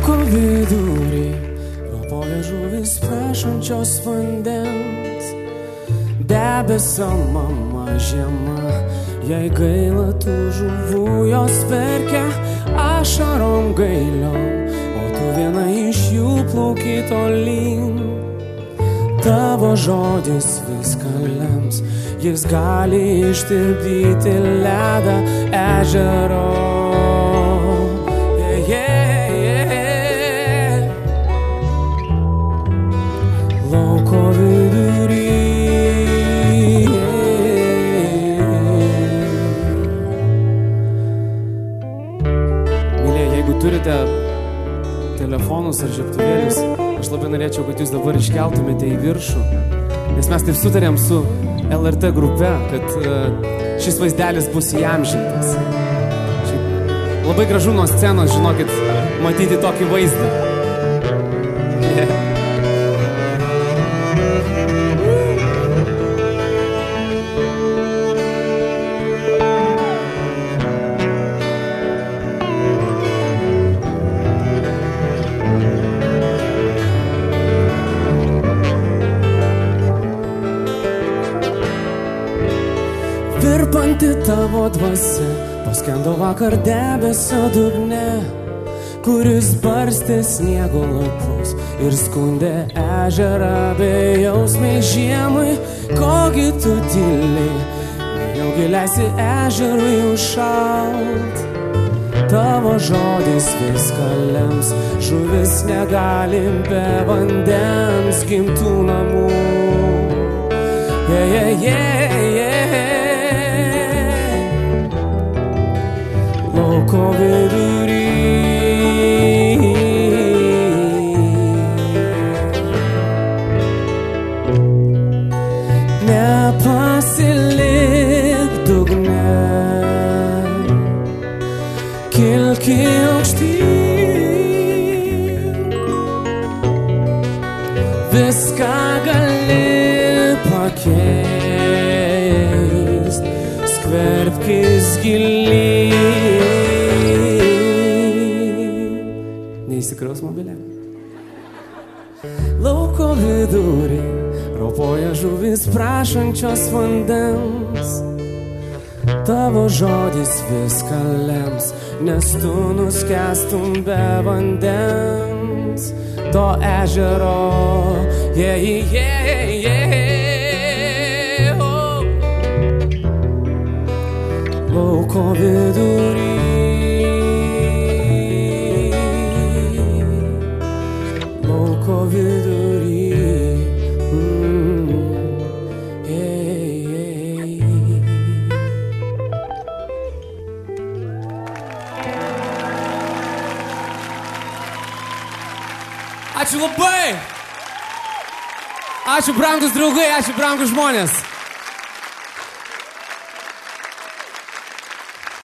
Lauko vidurį ropoja žuvis prašančios vandens. Debesio mama žiema, jai gaila tų žuvų, jos verkia ašarom gailiom, o tu viena iš jų plauki tolyn. Tavo žodis viską lems, jis gali ištirpdyti ledą ežero. Lauko vidury. Mylėjai, jeigu turite telefonus ar žiebtuvėlius, aš labai norėčiau, kad jūs dabar iškeltumėte į viršų, nes mes taip sutarėm su LRT grupe, kad šis vaizdelis bus įamžintas. Labai gražu nuo scenos, žinokit, matyti tokį vaizdą. Virpanti tavo dvasia paskendo vakar debesio dugne, kuris barstė sniego lapus ir skundė ežerą bejausmiai žiemai. Kogi tu tyliai, nejaugi leisi ežerui užšalt. Tavo žodis viską lems, žuvis negali be vandens gimtų namų. Lauko vidury. Nepasilik dugne, kilki aukštyn, viską gali pakeist, skverbkis gilyn. Neįsikraus mobilė. Lauko vidurį ropoja žuvis prašančios vandens. Tavo žodis viską lems, nes tu nuskęstum be vandens to ežero. Lauko vidury. Lauko vidury. Ačiū labai. Ačiū brangus draugai, ačiū brangus žmonės.